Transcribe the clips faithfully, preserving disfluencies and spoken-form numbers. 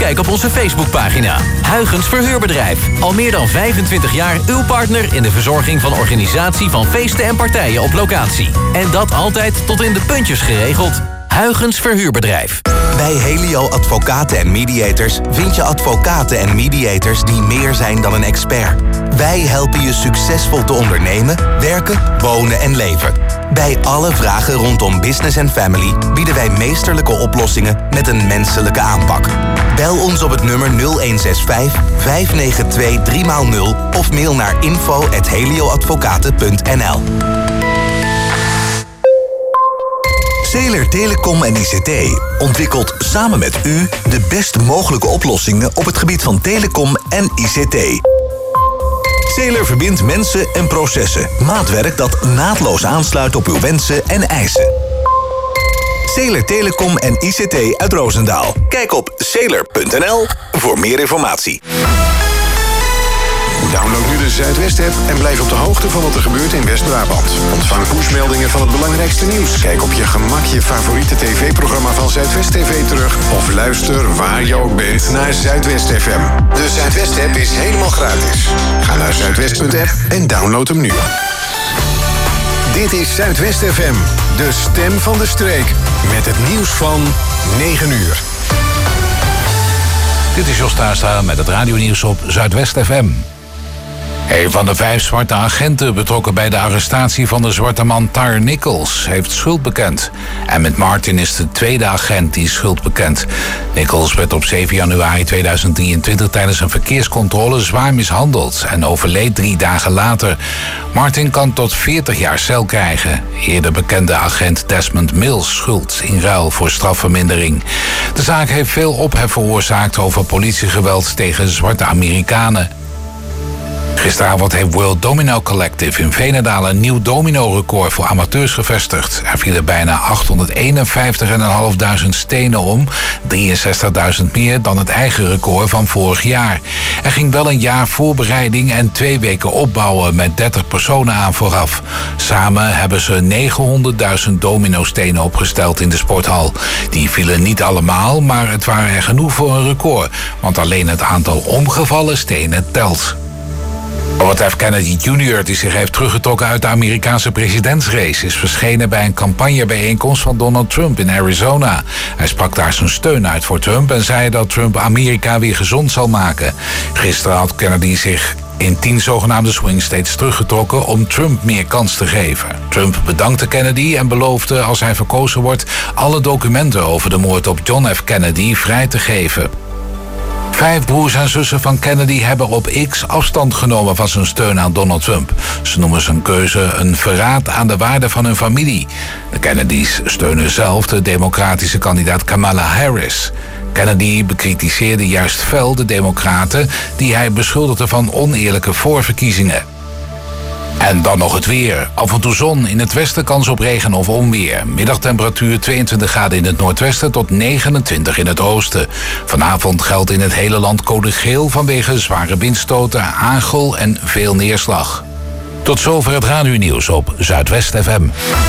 Kijk op onze Facebookpagina. Huygens Verhuurbedrijf. Al meer dan vijfentwintig jaar uw partner in de verzorging van organisatie van feesten en partijen op locatie. En dat altijd tot in de puntjes geregeld. Huygens Verhuurbedrijf. Bij Helio Advocaten en Mediators vind je advocaten en mediators die meer zijn dan een expert. Wij helpen je succesvol te ondernemen, werken, wonen en leven. Bij alle vragen rondom business en family bieden wij meesterlijke oplossingen met een menselijke aanpak. Bel ons op het nummer nul een zes vijf, vijf negen twee, drie nul of mail naar info at helioadvocaten punt n l. Zeeler Telecom en I C T ontwikkelt samen met u de best mogelijke oplossingen op het gebied van telecom en I C T. Zeeler verbindt mensen en processen. Maatwerk dat naadloos aansluit op uw wensen en eisen. Zeeler Telecom en I C T uit Roosendaal. Kijk op zeeler punt n l voor meer informatie. Download nu de Zuidwest-app en blijf op de hoogte van wat er gebeurt in West-Brabant. Ontvang pushmeldingen van het belangrijkste nieuws. Kijk op je gemak je favoriete tv-programma van Zuidwest T V terug. Of luister waar je ook bent naar Zuidwest F M. De Zuidwest-app is helemaal gratis. Ga naar zuidwest punt app en download hem nu. Dit is Zuidwest F M, de stem van de streek. Met het nieuws van negen uur. Dit is Jos Tuinstra met het radionieuws op Zuidwest F M. Een van de vijf zwarte agenten betrokken bij de arrestatie van de zwarte man Tyre Nichols heeft schuld bekend. En met Martin is de tweede agent die schuld bekent. Nichols werd op zeven januari tweeduizend drieëntwintig tijdens een verkeerscontrole zwaar mishandeld en overleed drie dagen later. Martin kan tot veertig jaar cel krijgen. Eerder bekende agent Desmond Mills schuld in ruil voor strafvermindering. De zaak heeft veel ophef veroorzaakt over politiegeweld tegen zwarte Amerikanen. Gisteravond heeft World Domino Collective in Veenendaal een nieuw domino-record voor amateurs gevestigd. Er vielen bijna achthonderdeenenvijftig duizend stenen om, drieënzestigduizend meer dan het eigen record van vorig jaar. Er ging wel een jaar voorbereiding en twee weken opbouwen met dertig personen aan vooraf. Samen hebben ze negenhonderdduizend domino-stenen opgesteld in de sporthal. Die vielen niet allemaal, maar het waren er genoeg voor een record, want alleen het aantal omgevallen stenen telt. Robert F. Kennedy junior, die zich heeft teruggetrokken uit de Amerikaanse presidentsrace, is verschenen bij een campagnebijeenkomst van Donald Trump in Arizona. Hij sprak daar zijn steun uit voor Trump en zei dat Trump Amerika weer gezond zal maken. Gisteren had Kennedy zich in tien zogenaamde swing states teruggetrokken om Trump meer kans te geven. Trump bedankte Kennedy en beloofde, als hij verkozen wordt, alle documenten over de moord op John F. Kennedy vrij te geven. Vijf broers en zussen van Kennedy hebben op X afstand genomen van zijn steun aan Donald Trump. Ze noemen zijn keuze een verraad aan de waarden van hun familie. De Kennedys steunen zelf de democratische kandidaat Kamala Harris. Kennedy bekritiseerde juist fel de democraten die hij beschuldigde van oneerlijke voorverkiezingen. En dan nog het weer. Af en toe zon, in het westen kans op regen of onweer. Middagtemperatuur tweeëntwintig graden in het noordwesten tot negenentwintig in het oosten. Vanavond geldt in het hele land code geel vanwege zware windstoten, hagel en veel neerslag. Tot zover het radionieuws op Zuidwest F M.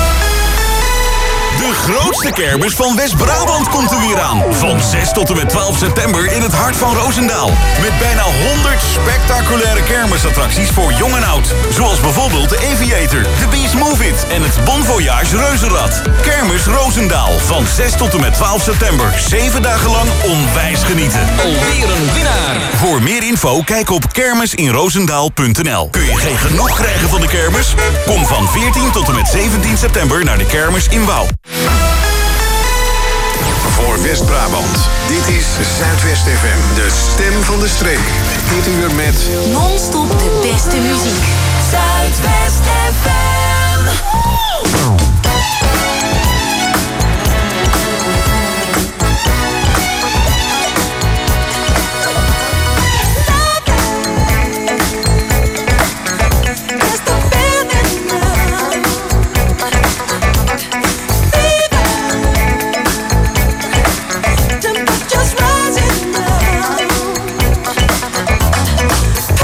De grootste kermis van West-Brabant komt er weer aan. Van zes tot en met twaalf september in het hart van Roosendaal. Met bijna honderd spectaculaire kermisattracties voor jong en oud. Zoals bijvoorbeeld de Aviator, de Beast Move It en het Bon Voyage Reuzenrad. Kermis Roosendaal. Van zes tot en met twaalf september. Zeven dagen lang onwijs genieten. Alweer een winnaar. Voor meer info kijk op kermisinroosendaal punt n l. Kun je geen genoeg krijgen van de kermis? Kom van veertien tot en met zeventien september naar de kermis in Wouw. Voor West-Brabant, dit is Zuidwest F M, de stem van de streek. Dit uur met non-stop de beste muziek. Zuidwest F M.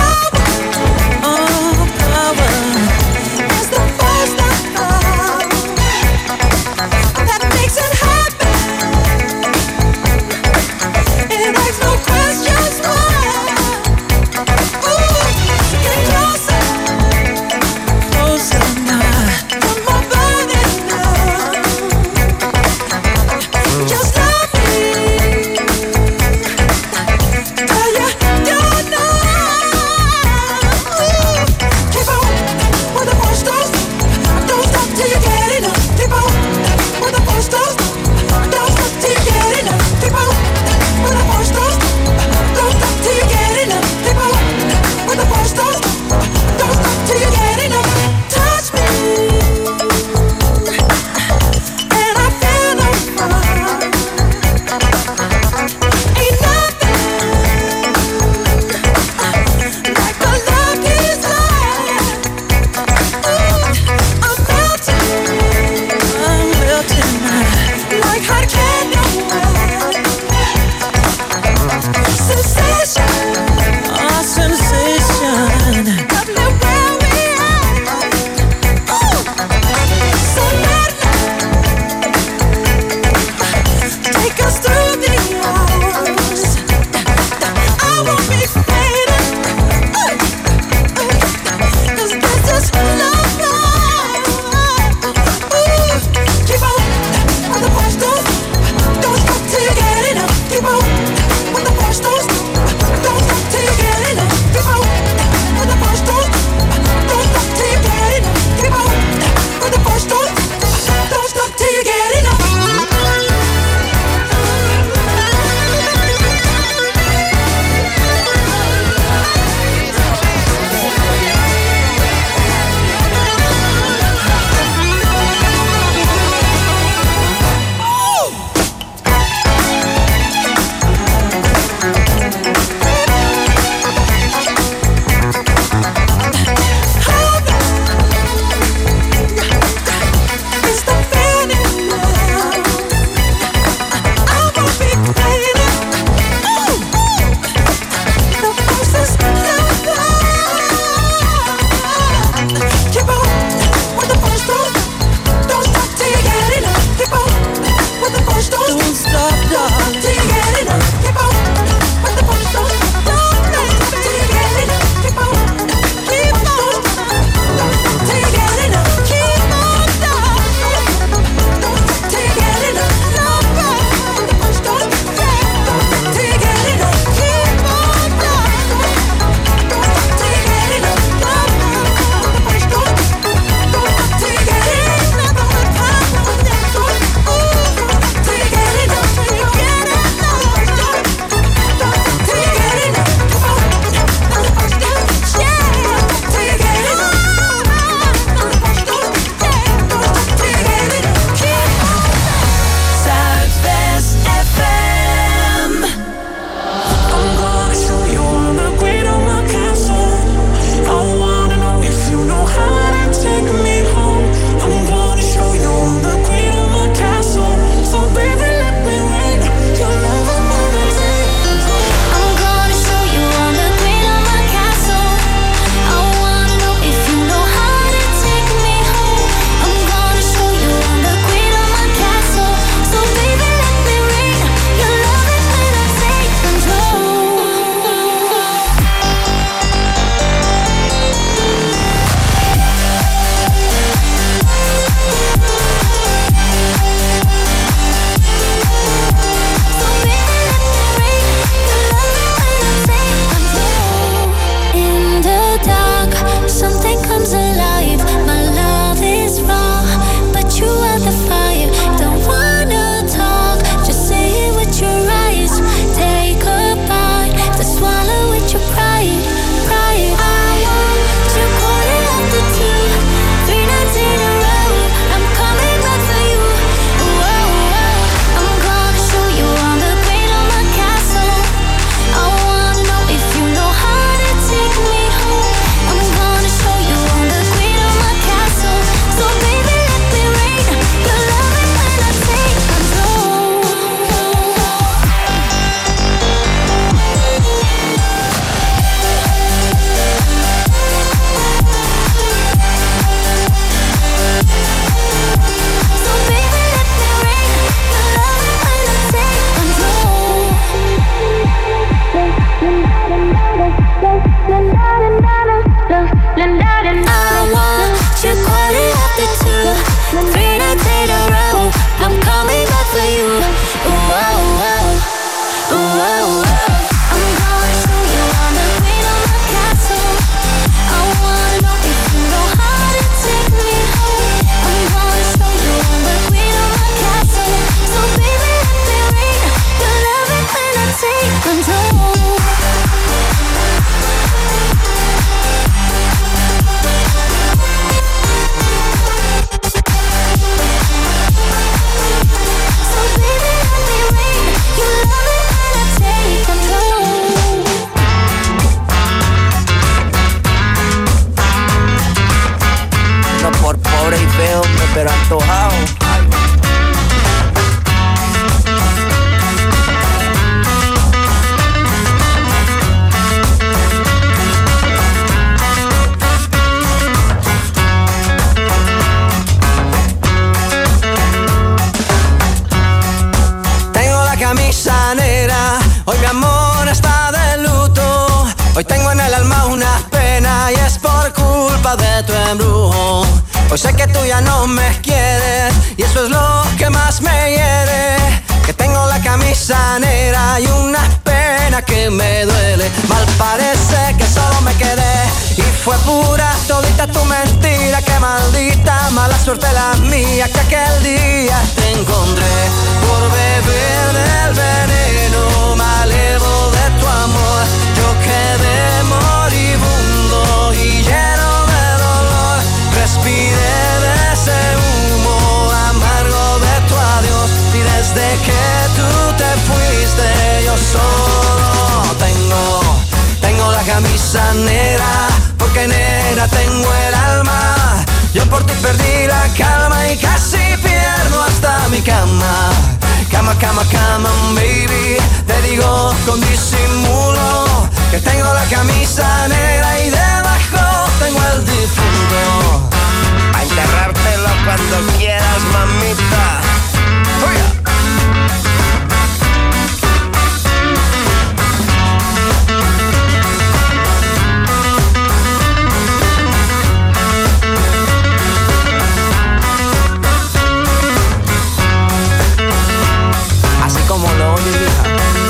Oh, power is the first of all. Keep on, with the first Hoy mi amor está de luto. Hoy tengo en el alma una pena y es por culpa de tu embrujo. Hoy sé que tú ya no me quieres y eso es lo que más me hiere. Que tengo la camisa negra y una pena que me duele. Mal parece que solo me quedé y fue pura todita tu mentira. Que maldita mala suerte la mía que aquel día te encontré. Por beber del veneno malevo de tu amor yo quedé moribundo y lleno de dolor. Respiré de ese humo amargo de tu adiós y desde que tú te fuiste yo solo tengo, tengo la camisa negra porque negra tengo el alma. Yo por ti perdí la calma y casi pierdo hasta mi cama. Cama, cama, cama, baby, te digo con disimulo que tengo la camisa negra y debajo tengo el difunto. A enterrártelo cuando quieras, mamita. ¡Oye! Como lo oye, hija.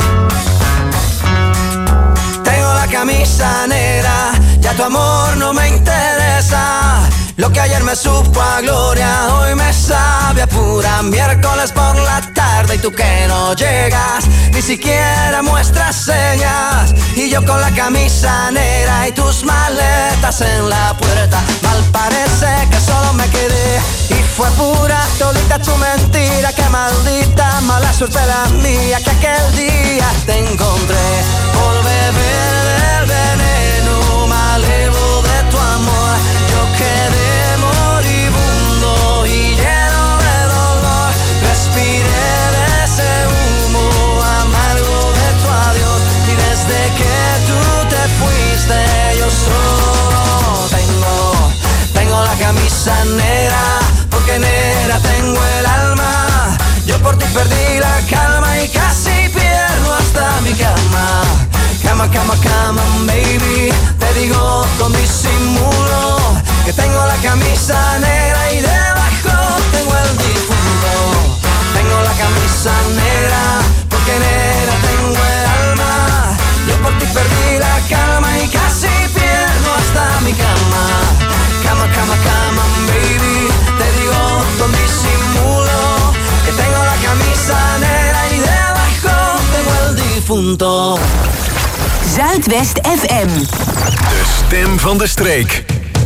Tengo la camisa negra, ya tu amor no me interesa. Lo que ayer me supo a gloria, hoy me sabe a pura miércoles por la tarde. Y tú que no llegas, ni siquiera muestras señas. Y yo con la camisa negra y tus maletas en la puerta. Mal parece que solo me quedé y fue pura todita tu mentira. Que maldita mala suerte la mía que aquel día te encontré. Por beber del veneno malevo de tu amor yo quedé moribundo y lleno de dolor. Respiré de ese humo amargo de tu adiós y desde que tú te fuiste yo solo tengo, tengo la camisa negra porque negra tengo el alma. Yo por ti perdí la calma y casi pierdo hasta mi cama. Cama, cama, cama, baby, te digo con disimulo que tengo la camisa negra y debajo tengo el difunto. Tengo la camisa negra porque negra tengo el alma. Yo por ti perdí la calma y casi pierdo hasta mi cama. Cama, cama, cama, baby, te digo con disimulo que tengo la camisa negra y debajo tengo el difunto. Zuidwest F M. De stem van de streek.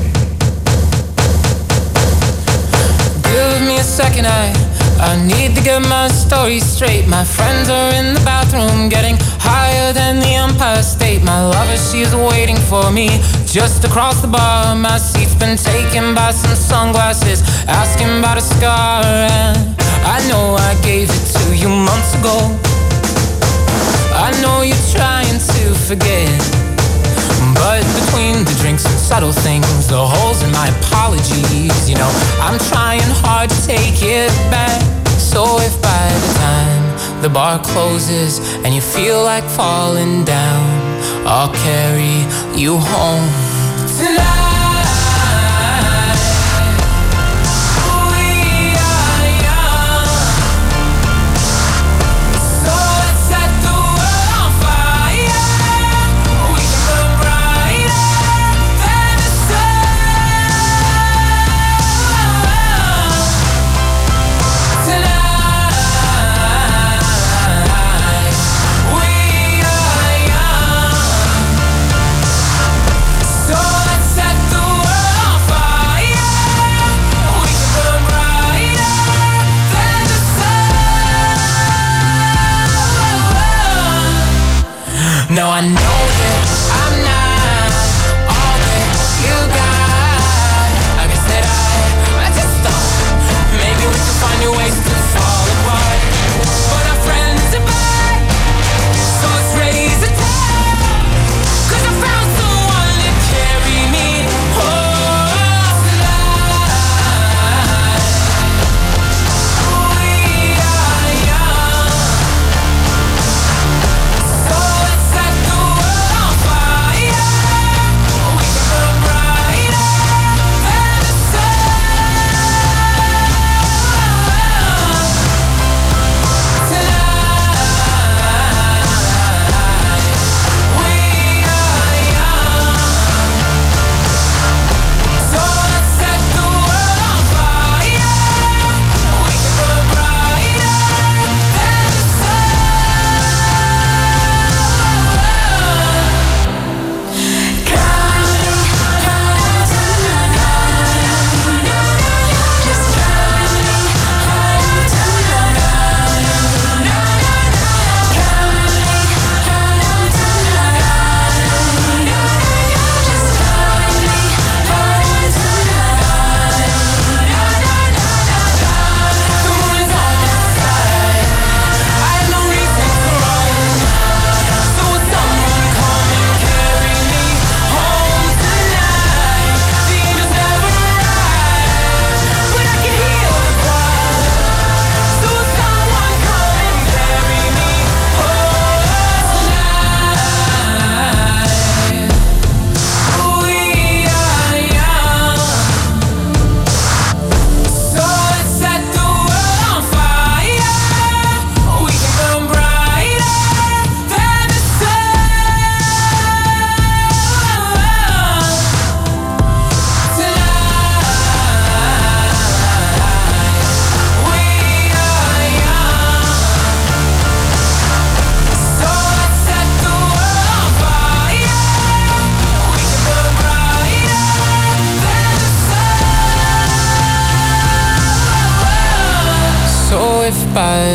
Give me a second, I, I need to get my story straight. My friends are in the bathroom getting higher than the Empire State. My lover, she's waiting for me just across the bar. My seat's been taken by some sunglasses asking about a scar. And I know I gave it to you months ago. I know you're trying to forget, but between the drinks and subtle things, the holes in my apologies, you know, I'm trying hard to take it back. So if by the time the bar closes and you feel like falling down, I'll carry you home tonight. No, I know that I'm not all that you got. I guess that I, I just thought maybe we could find new ways to fall apart. But our friends are back, so let's raise a toast. 'Cause I found someone to carry me home tonight. We are young, so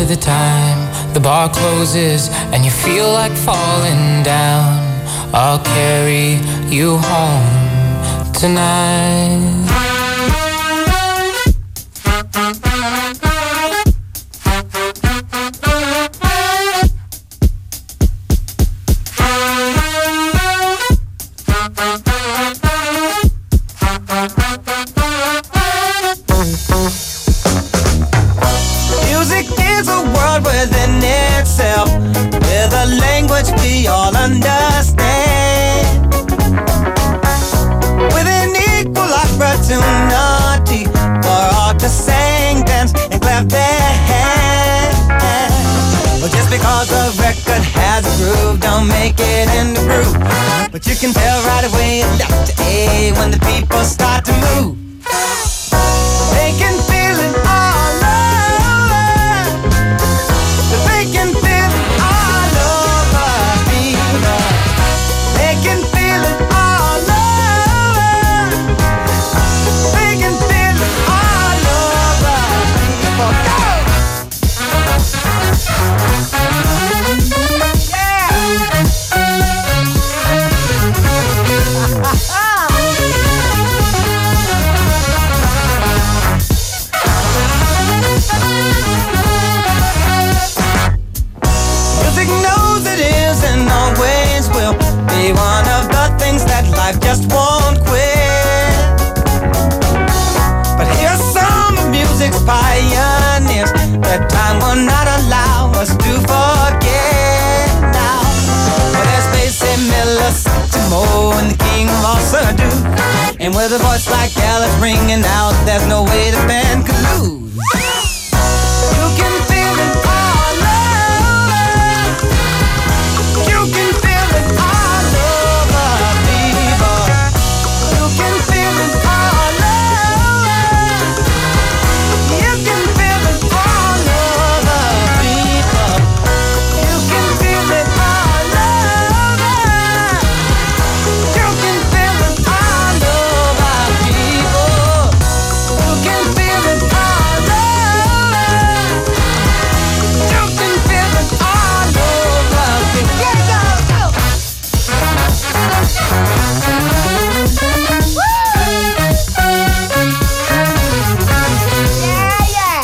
the time the bar closes and you feel like falling down, I'll carry you home tonight. Music is a world within itself, with a language we all understand, with an equal opportunity for all to sing, dance, and clap their hands. Well, just because a record has a groove, don't make it in the groove. But you can tell right away left to A when the people start to move. They can feel it all over. They can feel it all over people. They can feel it all over. They can feel it all over people. Go! Music knows it is and always will be one of the things that life just won't quit. But here's some of music's pioneers that time will not allow us to forget now. Well, there's Basie Miller, Satchmo, and the king of all Sadu. And with a voice like Alice ringing out, there's no way the band could lose. You can feel it all over. You can feel it all over, people. You can feel it all over. You can feel it all over, people. You can feel it all over. You can feel it all over, people. You can feel it all over. You can feel it all over, people. Yeah, go, go. Yeah, yeah.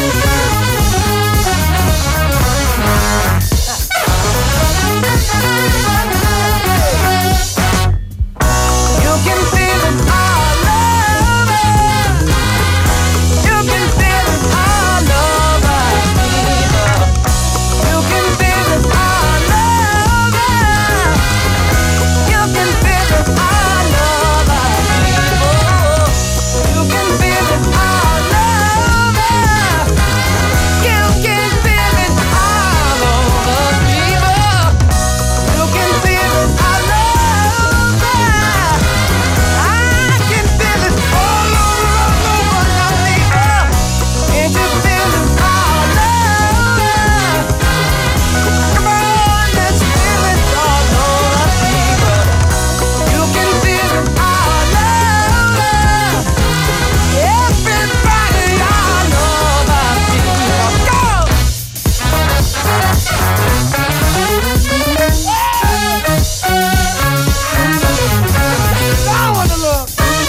You can feel it all over. You can feel it all over, people. You can feel it all over. You can feel it all over, people. You can feel it all over. You can feel it all over, people. You can feel it all over. I can feel it all over, all over, now, people. Can't you feel it all over? Come on, let's feel it all over, people. You can feel it all over. Everybody all over, people. Go! I wanna look.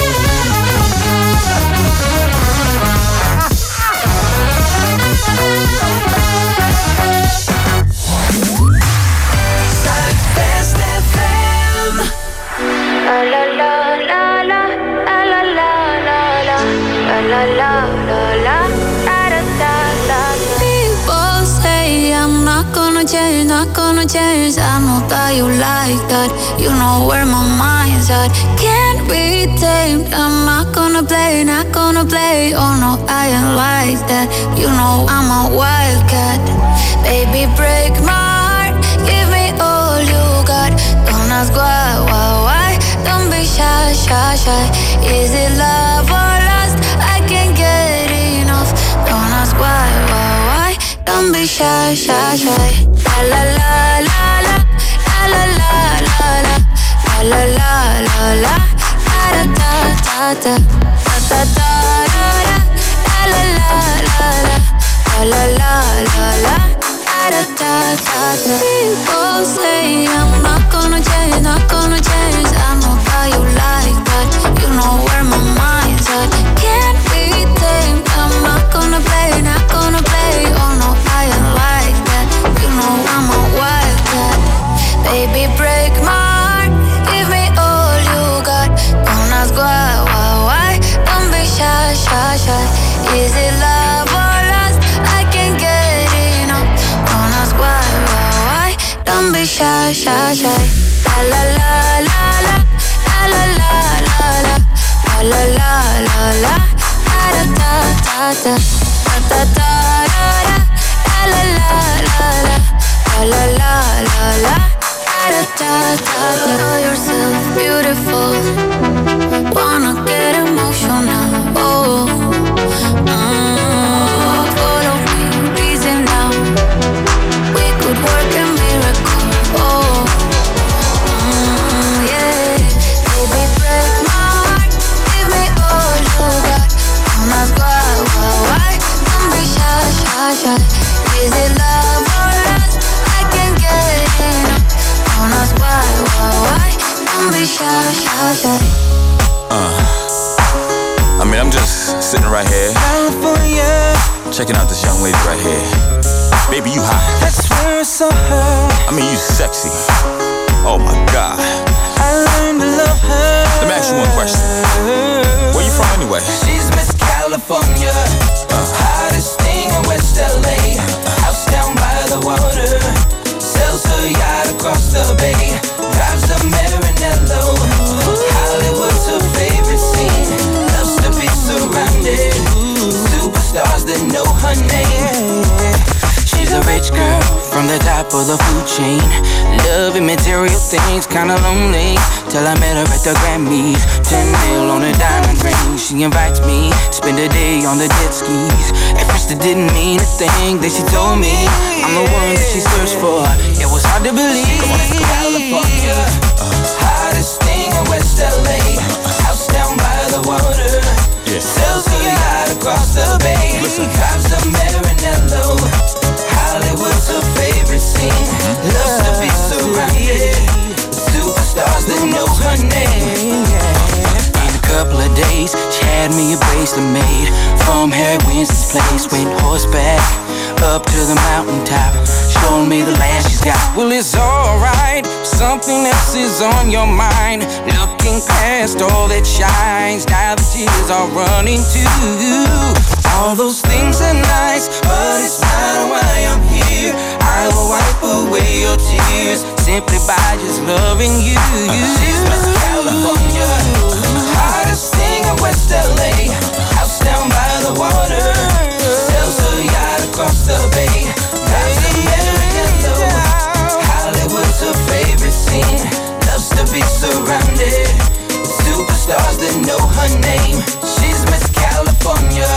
Zuidwest F M. La la la la la la la la la la la la la la da da da da. People say I'm not gonna change, not gonna change. I know that you like that. You know where my mind's at. Can't be tamed. I'm not gonna play, not gonna play. Oh no, I ain't like that. You know I'm a wildcat. Baby, break my heart. Give me all you got. Don't ask why, why, why. Don't be shy, shy, shy. Is it love or lust? I can't get enough. Don't ask why, why, why. Don't be shy, shy, shy. La la la la la la la la la la la la la la da da da da da da da da da la la la la la la la la la Baby, break my heart, give me all you got. Don't ask why, why, why. Don't be shy, shy, shy. Is it love or lust? I can't get enough. Don't ask why, why, why. Don't be shy, shy, shy. La la la la la, la la la la la, la la la la, da da da da, da da da da, la la la la, la la la la, da da da da. Know yourself beautiful, wanna get emotional. Oh, mm, follow me, reason now. We could work a miracle. Oh, mm, yeah. Baby, break my heart, give me all you got. Don't ask why, why, why. Don't be shy, shy, shy. Is it love or lust? I can't get enough. Don't ask why, why, why. Don't be shy, shy, shy. Uh, I mean, I'm just sitting right here, California, checking out this young lady right here. Baby, you hot. I swear I saw her. I mean, you sexy. Oh my God. I learned to love her. Let me ask you one question. Where you from anyway? She's Miss California, uh. hottest thing in West L A. House down by the water, sells her yacht across the bay, drives a Maranello. Hollywood's her favorite scene, loves to be surrounded, superstars that know her name. She's a rich girl from the top of the food chain, loving material things, kinda lonely. Till I met her at the Grammys, ten mil on a diamond ring. She invites me, spend a day on the jet skis. At first it didn't mean a thing, then she told me I'm the one that she searched for. It was hard to believe. California, uh, hottest thing in West L A. House down by the water, yeah. Sells her yacht across the bay. Listen. Drives a Maranello. Hollywood's her favorite scene, loves to be surrounded, superstars that know her name. In a couple of days, she had me a bracelet made from Harry Winston's place. Went horseback up to the mountaintop, showing me the land she's got. Well, it's alright, something else is on your mind. Looking past all that shines, now the tears are running too. All those things are nice, but it's not why I'm here. I will wipe away your tears simply by just loving you. She's Miss California, hottest thing in West L A. House down by the water, sells her yacht across the bay, drives a Maranello. Hollywood's her favorite scene, loves to be surrounded, superstars that know her name. She's Miss California,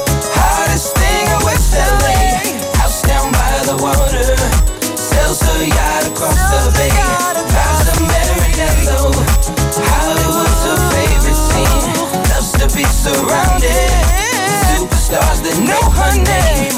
hottest thing in West L A. House down by the water, sells her yacht across the bay, drives a Maranello. Hollywood's her favorite scene, loves to be surrounded, superstars that know her name.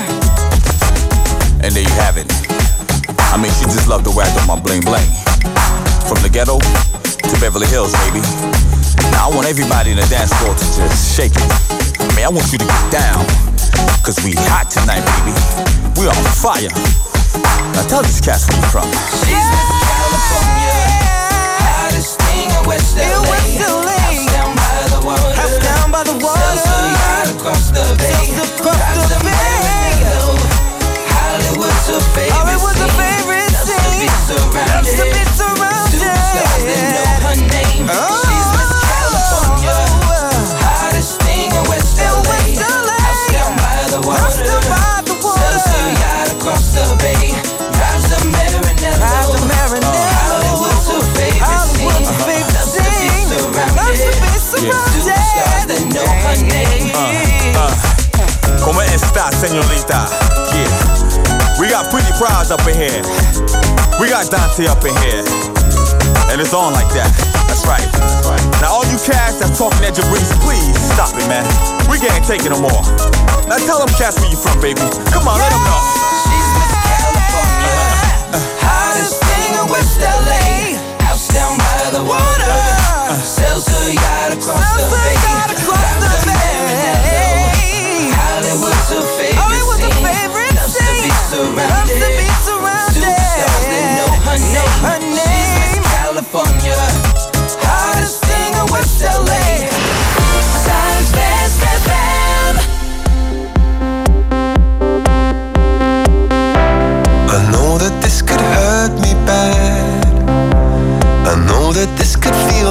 And there you have it. I mean, she just loved the way I do my bling bling. From the ghetto to Beverly Hills, baby. Now I want everybody in the dance floor to just shake it. I mean, I want you to get down, cause we hot tonight, baby. We on fire. Now tell these cats where you from. She's Miss California, hottest thing in West L A. House down by the water, house down by the water. Sells her yacht across the bay, drives a Maranello. Hollywood's her favorite Hollywood's her favorite scene, loves to be surrounded, loves to be surrounded. Superstars that know her name. Oh. She's Miss California, hottest thing in West L A. House down by the water, sells her yacht across the bay, drives a Maranello. Hollywood's her favorite scene, loves to be surrounded, superstars that know her name. Uh, uh, como esta, señorita? Yeah. We got Pretty Prize up in here. We got Dante up in here. And it's on like that. That's right. That's right. Now all you cats that's talking at Jabriz, please stop it, man. We can't take it no more. Now tell them cats where you from, baby. Come on, let them know. She's Miss California, hottest thing in West L A. House down by the water, sells her yacht across the bay, drives a Maranello. Hollywood's her favorite scene, loves to be surrounded, superstars that know her name.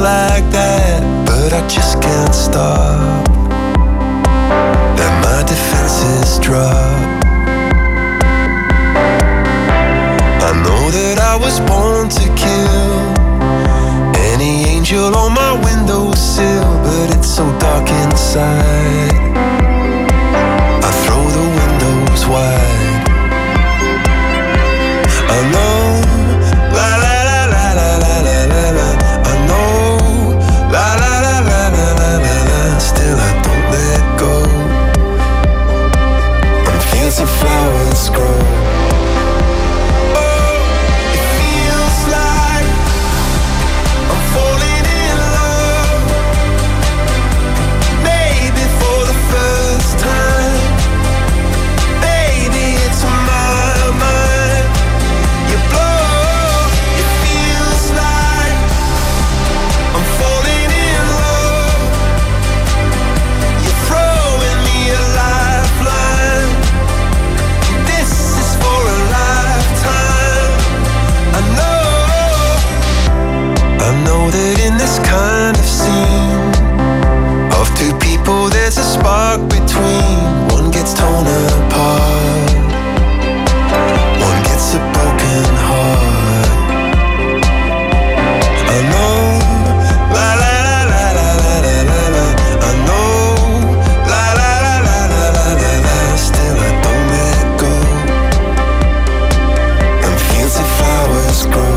like that, but I just can't stop. Then my defenses drop. I know that I was born to kill any angel on my windowsill, but it's so dark inside. I throw the windows wide. I know, la la la la la la la la la. I know, la la la la la la la la. Still I don't let go. And fields of flowers grow. That in this kind of scene of two people there's a spark between. One gets torn apart, one gets a broken heart. I know, la la la la la la la la la. I know, la la la la la la la la. Still I don't let go. And fields of flowers grow.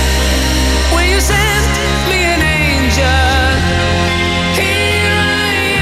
Will you send me an angel? Here I am.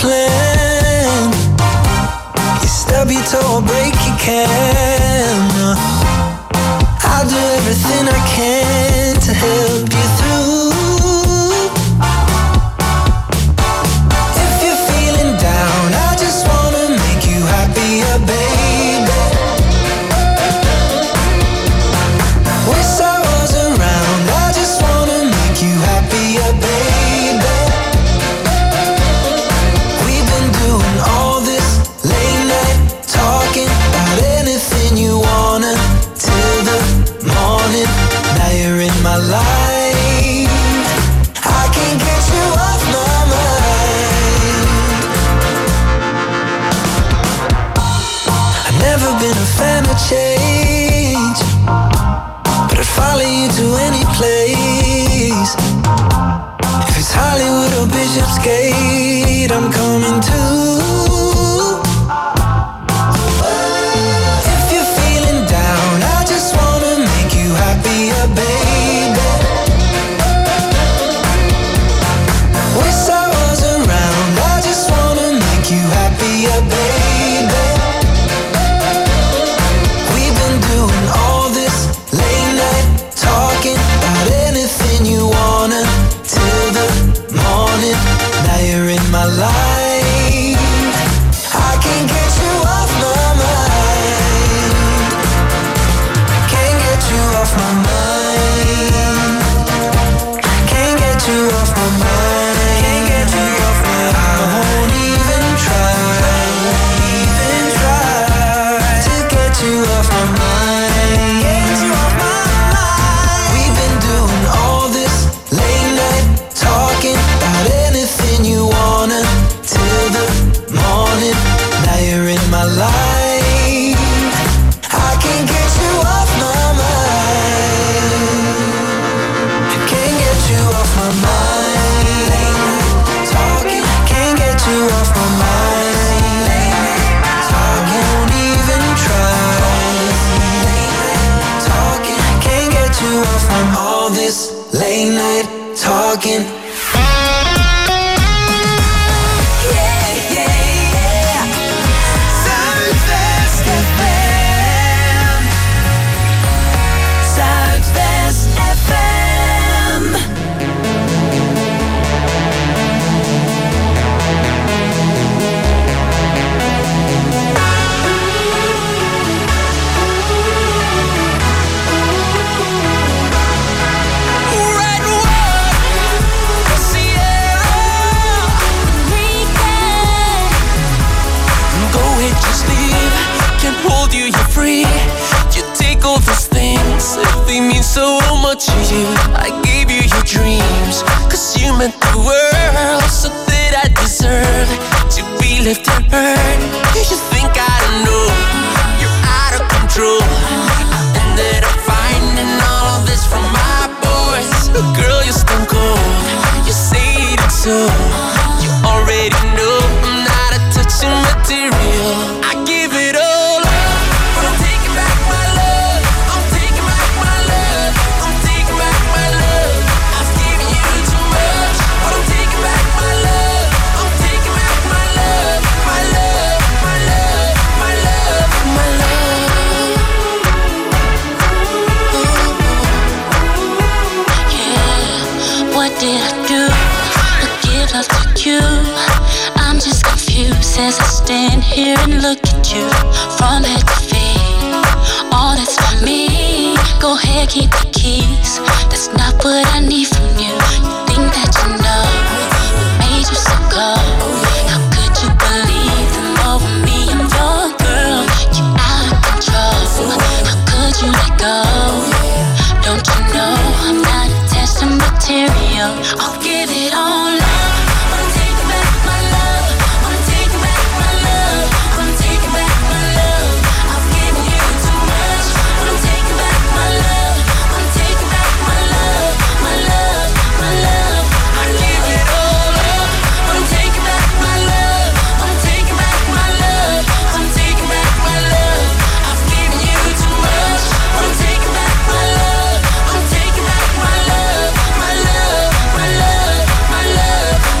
plan. You stub your toe or break your can. I'll do everything I can to help you through. If you're feeling down, I just wanna make you happier, baby. Wish I was around, I just wanna make you happier, baby. We've been doing all this late night talking about anything you wanna till the morning. Now you're in my life, I can't get you off my mind. I've never been a fan of change, but I'd follow you to any place. If it's Hollywood or Bishopsgate, I'm coming too. If you're feeling down, I just wanna make you happier, baby. Wish I was around, I just wanna make you happier, baby. We've been doing all this late night talking about anything you wanna till the morning. Now you're in my life, I can't get you off my mind. Can't get you off my mind. Can't get you off my mind. Can't get you off my mind. I won't even try, even try to get you off my mind. Get you off my mind. We've been doing all this late night talking about anything you wanna till the morning. Now you're in my life, I can't get you off my mind. I can't get you off my mind. Late night talking, can't get you off my mind. Late night talking, won't even try. Late night talking, can't get you off from all this late night talking. Yeah, yeah, yeah. Zuidwest F M. Zuidwest F M. Red one, Sierra, go ahead, just leave. Can't hold you, you're free. You take all those things, if they mean so much to you. I gave you your dreams, cause you meant the world. So that I deserve to be left and hurt. You should think I don't know, you're out of control. I ended up finding all of this from my boys. Girl, you're stone cold, you say it so. You already know I'm not a touching material. I give it all up, but I'm taking back my love. I'm taking back my love. I'm taking back my love. I've given you too much, but I'm taking back my love. I'm taking back my love, my love, my love, my love, my love. Yeah, what did I do to give love to you? I'm just confused as I stand here and look at you from head to feet. All that's for me, go ahead, keep the keys. That's not what I need from you. You think that you know what made you so cold? How could you believe them over me? I'm your girl, you out of control. How could you let go? Don't you know I'm not attached to material? I'll give it all up. I'm taking back my love. I'm taking back my love. I'm taking back my love. I've given you too much, but I'm taking back my love. I'm taking back my love, my love, my love. I give it all up, but I'm taking back my love. I'm taking back my love. I'm taking back my love. I've given you too much, but I'm taking back my love. I'm taking back my love, my love, my love, my love.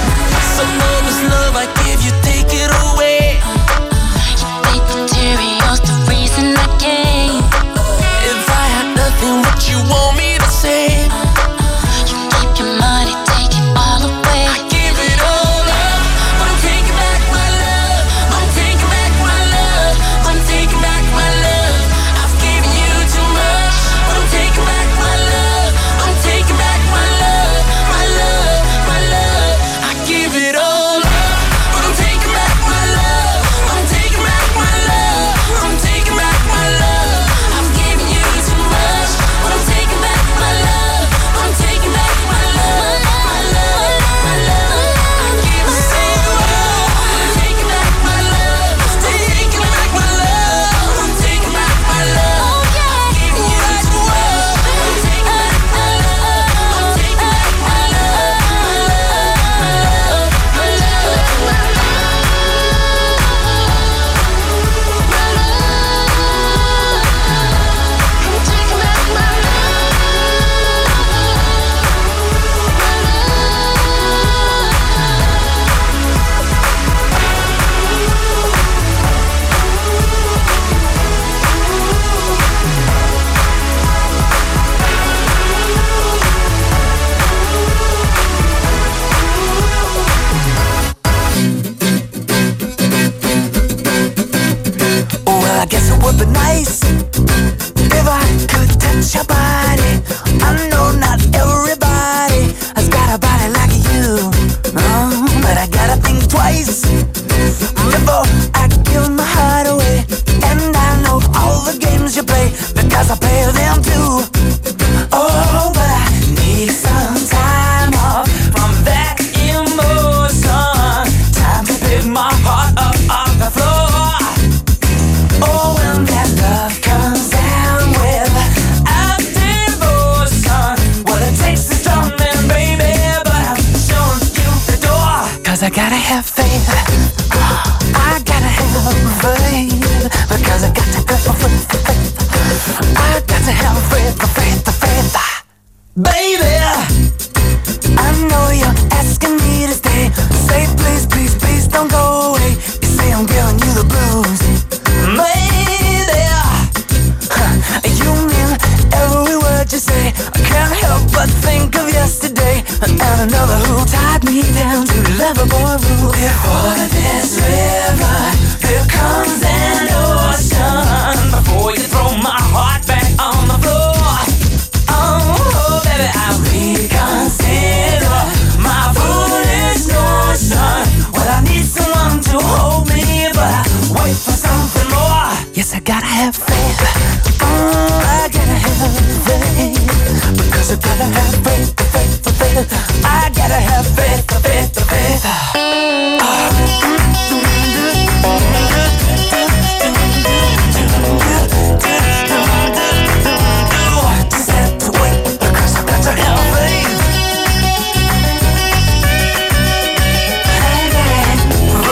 'cause I gotta have faith. I gotta have faith, because I got to have faith. I got to have faith, faith, faith. Baby, I know you're asking me to stay. Say please, please, please don't go away. You say I'm giving you the blues. Baby, huh, you mean every word you say. I can't help but think of yesterday and another who tied me down to Loverboy rule. Before this river, here comes an ocean. Before you throw my heart back on the floor. Oh, baby, I reconsider my foolish notion. Well, I need someone to hold me, but I wait for something more. Yes, I gotta have faith. Oh, I gotta have faith, because I gotta have faith, faith, faith. I gotta have faith, faith, faith. Just have to wait, because I got to have faith. I gotta have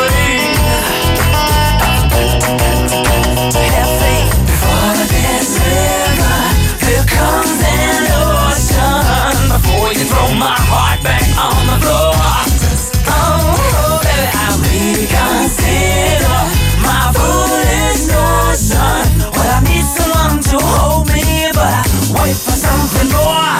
faith. Have faith. Before this river, here comes an ocean. Before you throw my heart back on the floor. Oh, baby, I reconsider my foolish notion. Well, I need someone to hold me, but I wait for something more.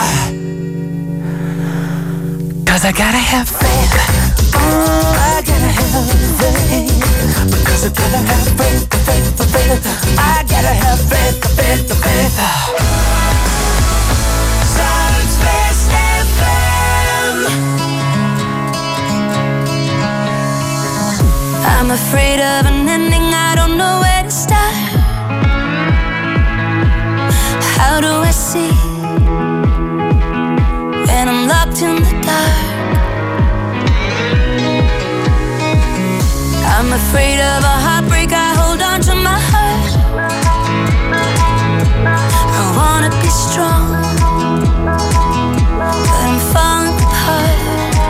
'Cause I gotta have faith. Oh, I gotta have faith, because I gotta have faith, faith, faith. I gotta have faith, faith, faith. Southwest F M. I'm afraid of an ending, I don't know where to start. How do I see when I'm locked in the dark? I'm afraid of a heartbreak, I hold on to my heart. I wanna be strong, but I'm falling apart.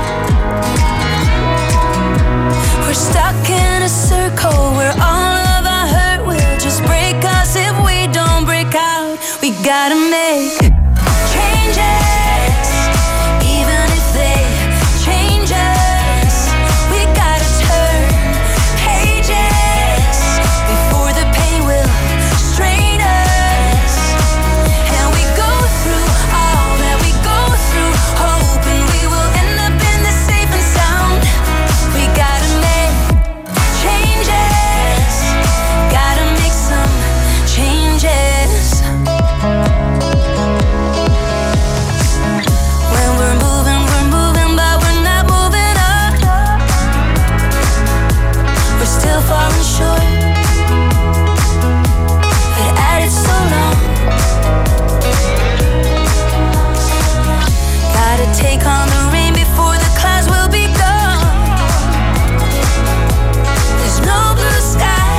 We're stuck in a circle where all of our hurt will just break us if we don't break out. We gotta make changes, even if they change us. We gotta turn pages before the pain will strain us. And we go through all that we go through, hoping we will end up in the safe and sound. We gotta make changes, gotta make some changes. When we're moving, we're moving, but we're not moving up. We're still falling short, but at it so long. Gotta take on the rain before the clouds will be gone. There's no blue sky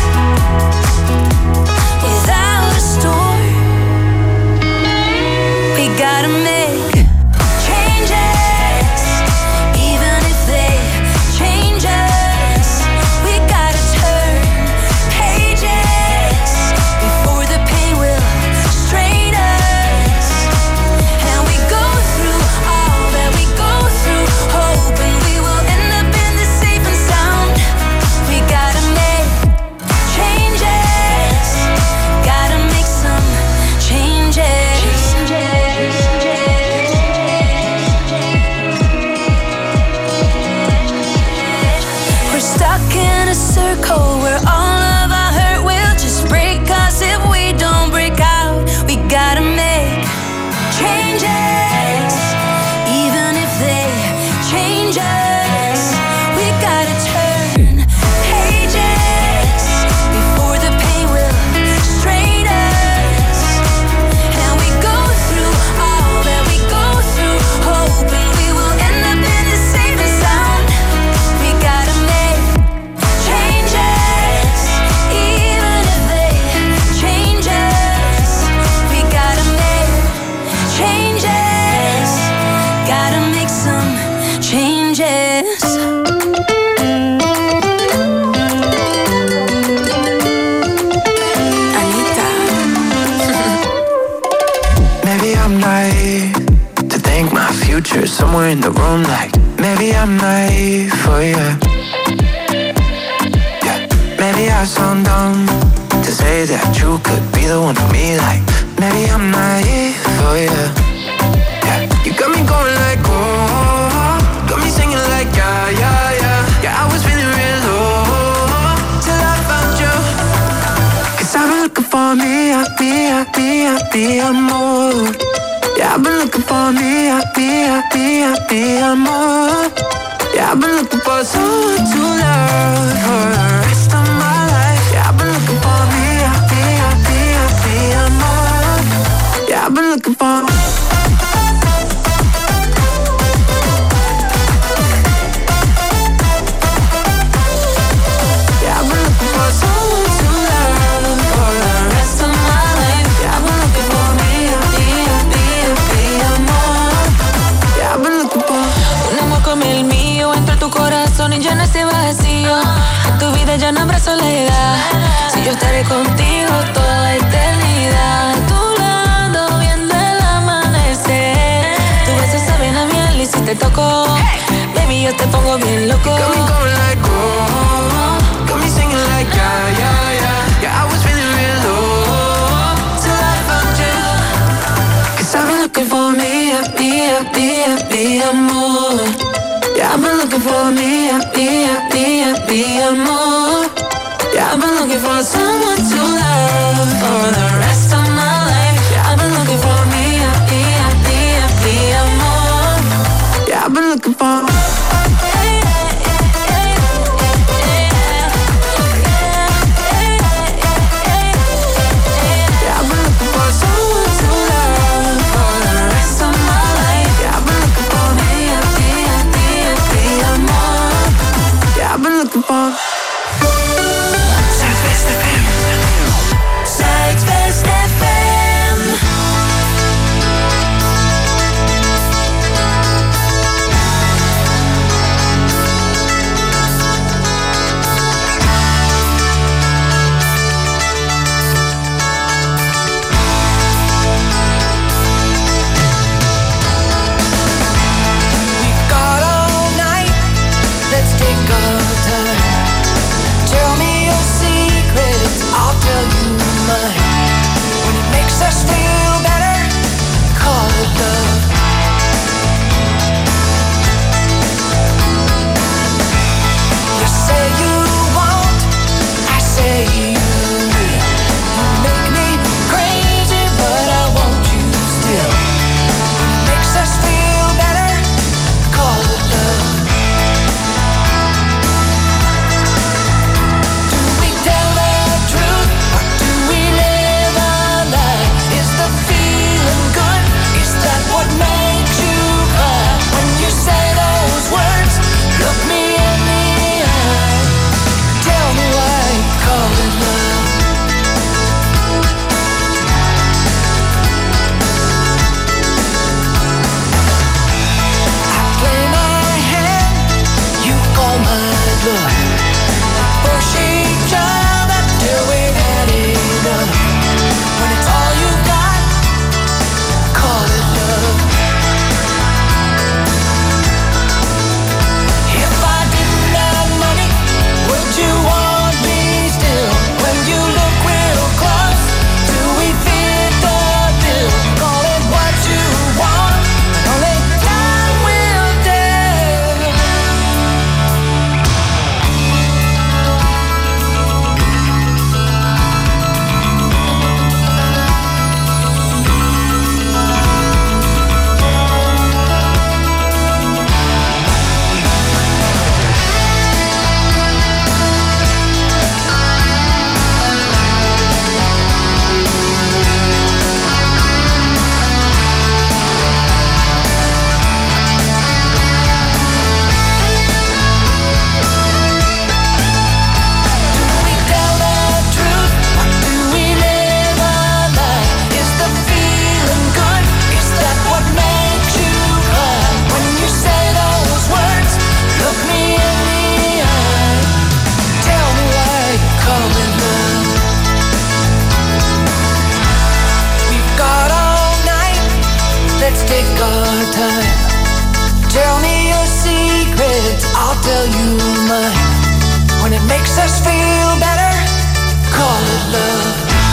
without a storm. We gotta make changes, even if they change us. We gotta turn pages before the pain will strain us. And we go through all that we go through, hoping we will end up in the safe and sound. We gotta make changes, gotta make some changes. We're stuck in a circle where all of our hurt will just break us if we don't break out. We gotta make changes, even if they change us. We gotta turn pages before the pain will strain us. And we go through all that we go through, hoping we will end up in the safe and sound. We gotta make changes, even if they change us. We gotta make changes, gotta make some changes. were in the room like, maybe I'm naive for you. Yeah, maybe I sound dumb to say that you could be the one for me. Like, maybe I'm naive for you. Yeah, you got me going like, oh, got me singing like, yeah, yeah, yeah. Yeah, I was feeling real low till I found you. Cause I've been looking for me, I be, I be, I be, I'm more. Yeah, I've been looking for me, I be, I be, I be, I'm more. Yeah, I've been looking for someone to love for the rest of my life. Yeah, I've been looking for me, I be, I be, I be, I'm more. Yeah, I've been looking for. Yeah, I've been looking for someone to love for the rest of my life. Yeah, I've been looking for me, I be, I be, I be, I'm more. Yeah, I've been looking for. Un amor como el mío entre tu corazón y llena ese vacío. En tu vida ya no habrá soledad. Si yo estaré contigo toda la eternidad. A tu lado viendo el amanecer. Tu beso sabe a miel y si te toco, baby, yo te pongo bien loco. Got me going like, oh, got me singing like, yeah, yeah, yeah. Yeah, I was feeling real low till I found you. Cause I've been looking for me, I be, I be, I be, I'm more. Yeah, I've been looking for me, I be, I be, I be, I'm more. Yeah, I've been looking for someone to love for the rest of my life. Yeah, I've been looking for me, I be, I be, I be, I'm more. Yeah, I've been looking for. Zuidwest F M. Zuidwest F M. I'll tell you mine. When it makes us feel better, call it love.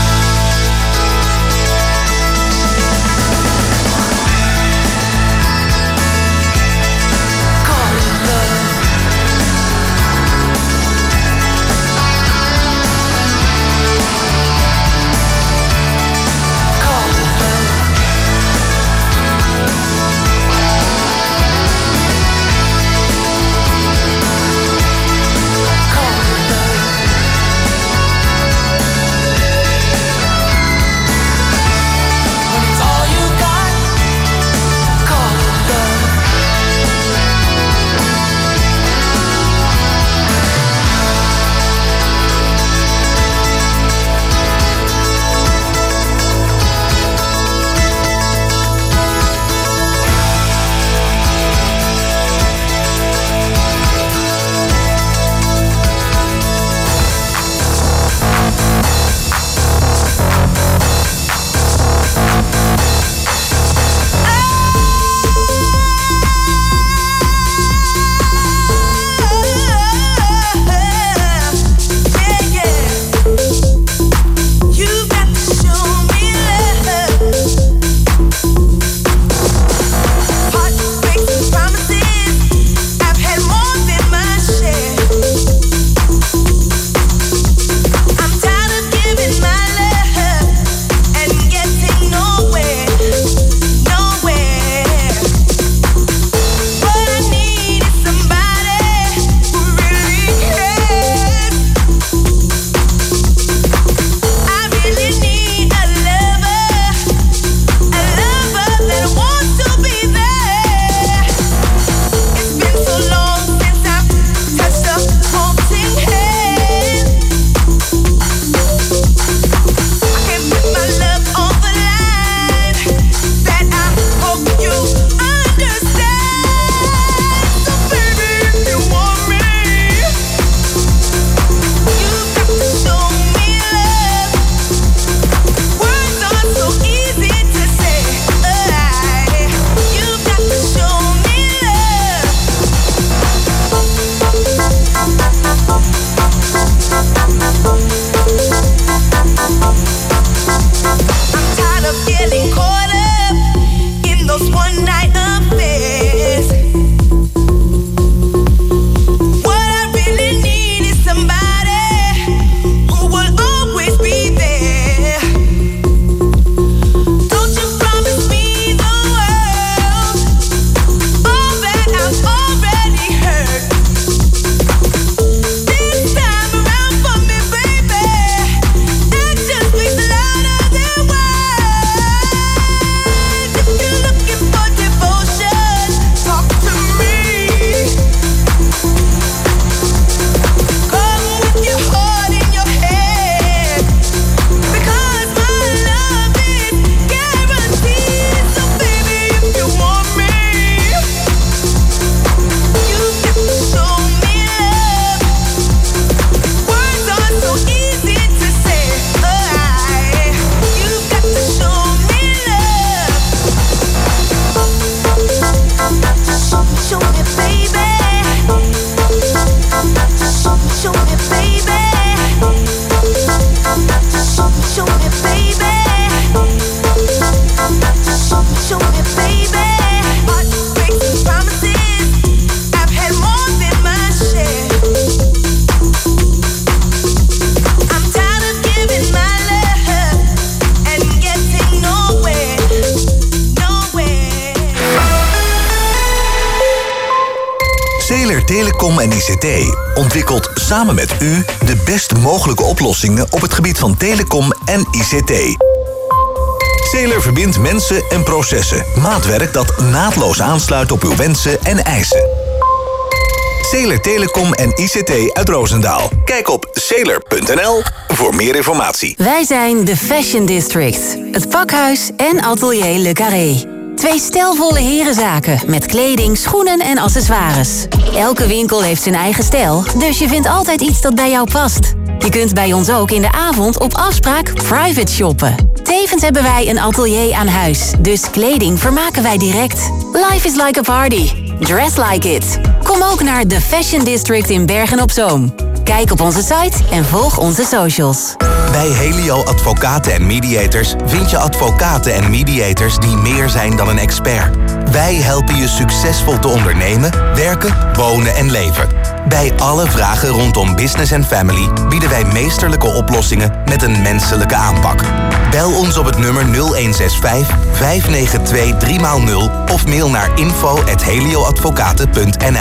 Zeler Telecom en I C T ontwikkelt samen met u de best mogelijke oplossingen op het gebied van telecom en I C T. Zeler verbindt mensen en processen. Maatwerk dat naadloos aansluit op uw wensen en eisen. Zeler Telecom en I C T uit Roosendaal. Kijk op zeler punt n l voor meer informatie. Wij zijn de Fashion District. Het pakhuis en atelier Le Carré. Twee stijlvolle herenzaken met kleding, schoenen en accessoires. Elke winkel heeft zijn eigen stijl, dus je vindt altijd iets dat bij jou past. Je kunt bij ons ook in de avond op afspraak private shoppen. Tevens hebben wij een atelier aan huis, dus kleding vermaken wij direct. Life is like a party. Dress like it. Kom ook naar The Fashion District in Bergen op Zoom. Kijk op onze site en volg onze socials. Bij Helio Advocaten en Mediators vind je advocaten en mediators die meer zijn dan een expert. Wij helpen je succesvol te ondernemen, werken, wonen en leven. Bij alle vragen rondom business en family bieden wij meesterlijke oplossingen met een menselijke aanpak. Bel ons op het nummer nul een zes vijf, vijf negen twee, drie nul of mail naar info at helioadvocaten punt n